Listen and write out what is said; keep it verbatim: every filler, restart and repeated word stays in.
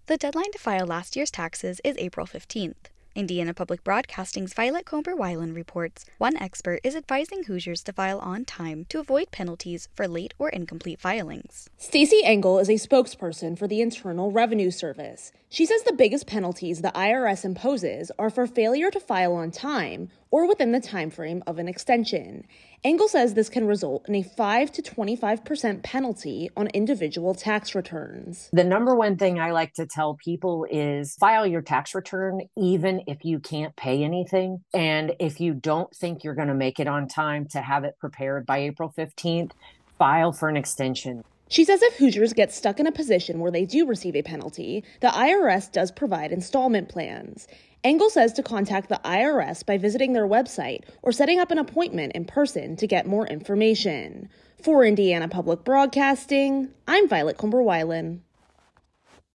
The deadline to file last year's taxes is April fifteenth. Indiana Public Broadcasting's Violet Comber-Weiland reports one expert is advising Hoosiers to file on time to avoid penalties for late or incomplete filings. Stacey Engel is a spokesperson for the Internal Revenue Service. She says the biggest penalties the I R S imposes are for failure to file on time or within the time frame of an extension. Engel says this can result in a five to twenty-five percent penalty on individual tax returns. The number one thing I like to tell people is file your tax return even if you can't pay anything. And if you don't think you're going to make it on time to have it prepared by April fifteenth, file for an extension. She says if Hoosiers get stuck in a position where they do receive a penalty, the I R S does provide installment plans. Engel says to contact the I R S by visiting their website or setting up an appointment in person to get more information. For Indiana Public Broadcasting, I'm Violet Comber-Weiland.